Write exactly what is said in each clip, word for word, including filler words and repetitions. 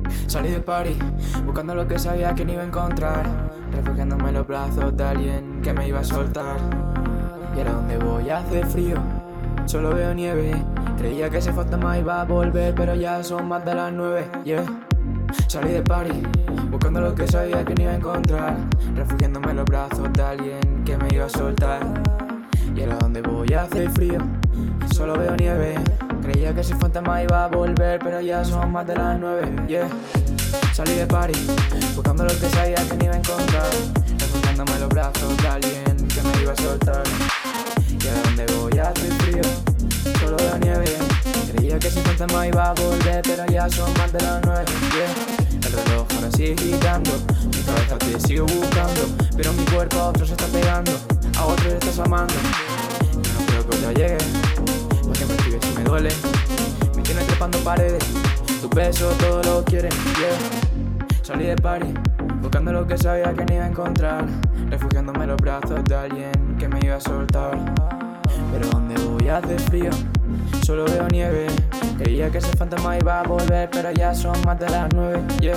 Salí de party, buscando lo que sabía que no iba a encontrar, refugiándome en los brazos de alguien que me iba a soltar. Y ahora donde voy hace frío, solo veo nieve. Creía que ese fantasma iba a volver, pero ya son más de las nueve, yeah. Salí de party, buscando lo que sabía que no iba a encontrar, refugiándome en los brazos de alguien que me iba a soltar. Y ahora donde voy hace frío, solo veo nieve. Creía que ese fantasma iba a volver, pero ya son más de las nueve, yeah. Salí de party, buscando lo que sabía que no iba a encontrar, refugiándome en los brazos de alguien que me iba a soltar. Y ahora donde voy hace frío, solo veo nieve. Creía que ese fantasma iba a volver, pero ya son más de las nueve, yeah. El reloj ahora sigue gritando, mi cabeza te sigue buscando, pero mi cuerpo a otro se está pegando, a otro le estás amando. Yo no creo que otra llegue, porque me escribes y me duele. Me tienes trepando paredes, tus besos todo lo quieren, yeah. Salí de party, buscando lo que sabía que no iba a encontrar, refugiándome en los brazos de alguien que me iba a soltar. Pero donde voy hace frío, solo veo nieve. Creía que ese fantasma iba a volver, pero ya son más de las nueve, yeah.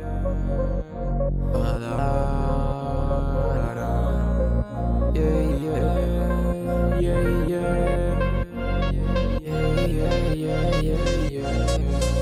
Yeah, yeah, yeah, yeah. Yeah, yeah, yeah, yeah, yeah.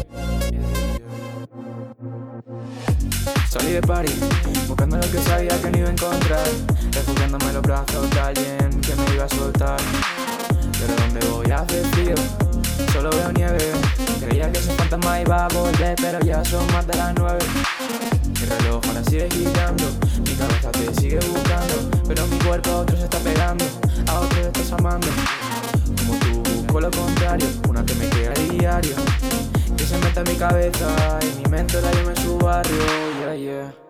Salí de party, buscando lo que sabía que no iba a encontrar, refugiándome en los brazos de alguien que me iba a soltar. Pero donde voy hace frío, solo veo nieve. Creía que ese fantasma iba a volver, pero ya son más de las nueve. Mi reloj ahora sigue girando, mi cabeza te sigue buscando, pero mi cuerpo a otro se está pegando, a otro le estás amando. Como tú busco lo contrario, una que me queda a diario, que se mete en mi cabeza y mi mente la llevo en su barrio, yeah, yeah.